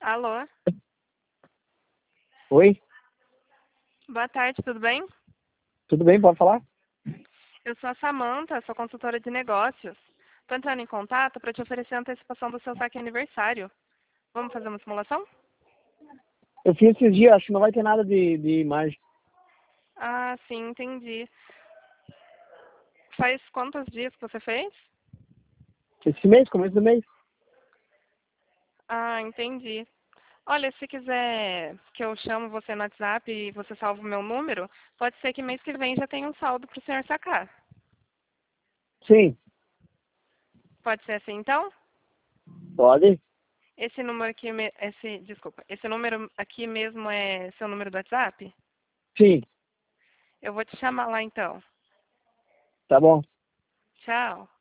Alô, Oi, boa tarde, tudo bem? tudo bem? Pode falar? Eu sou a Samantha, sou consultora de negócios. Estou entrando em contato para te oferecer a antecipação do seu saque aniversário. Vamos fazer uma simulação? Eu fiz esses dias, acho que não vai ter nada de imagem. Ah, sim, entendi. Faz quantos dias que você fez? Esse mês, começo do mês. Ah, entendi. Olha, se quiser que eu chamo você no WhatsApp e você salve o meu número, pode ser que mês que vem já tenha um saldo para o senhor sacar. Sim, Pode ser assim, então? pode? Esse número aqui, desculpa, esse número aqui mesmo é seu número do WhatsApp? Sim, Eu vou te chamar lá então. tá bom. Tchau.